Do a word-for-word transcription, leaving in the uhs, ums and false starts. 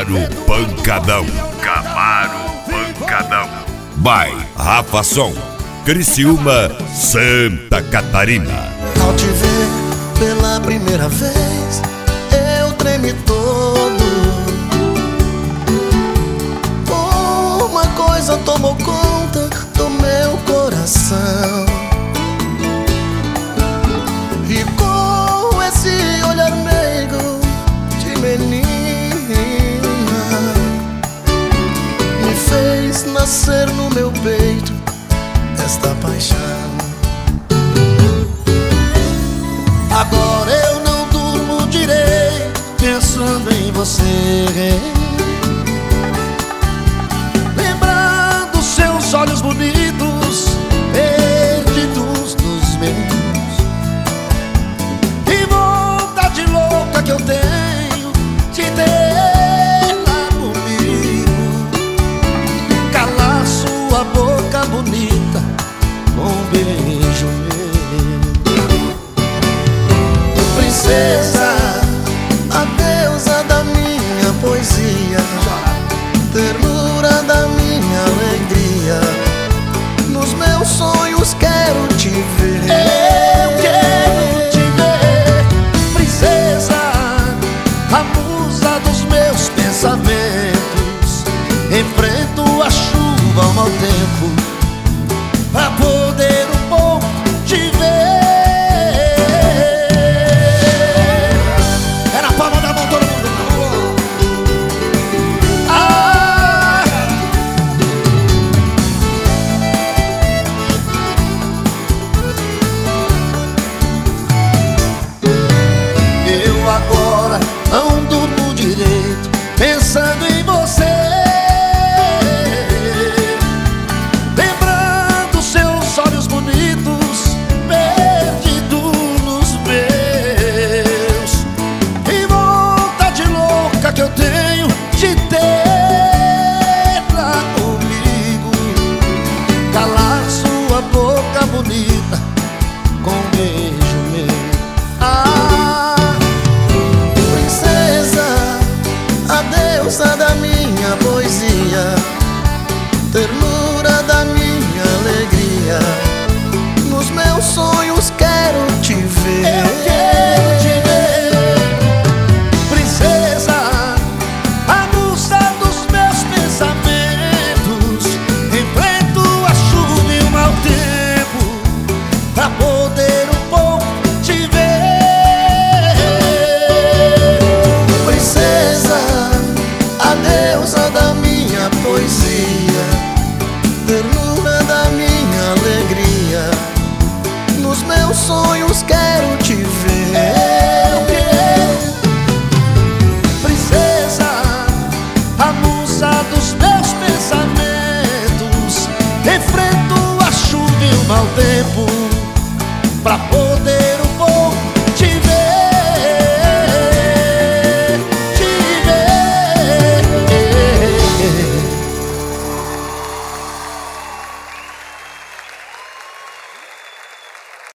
Camaro Pancadão. Camaro Pancadão. By Rafa Som, Criciúma, Santa Catarina. Ao te ver pela primeira vez, eu tremi todo. Uma coisa tomou conta do meu coração, e com esse olhar meigo de menina me fez nascer no meu peito esta paixão. Agora eu não durmo direito pensando em você, lembrando seus olhos bonitos perdidos nos meus, e vontade louca que eu tenho de ter lá comigo, calar sua boca bonita com um beijo meu. Princesa, a deusa da minha poesia, ternura da minha alegria, nos meus sonhos quero te ver. Eu quero te ver, princesa, a musa dos meus pensamentos. Enfrento a chuva ao mau tempo pra poder um pouco te ver. É na palma da mão todo mundo. Ah! Eu agora não durmo direito pensando em você, lembrando seus olhos bonitos perdidos nos meus, e vontade louca que eu tenho de ter lá comigo, calar sua boca bonita com um beijo meu. Ah, princesa, a deusa da minha poesia, ternura da minha alegria, nos meus sonhos quero te ver. Eu quero te ver, princesa, a musa dos meus pensamentos. Enfrento a chuva e o mau tempo pra poder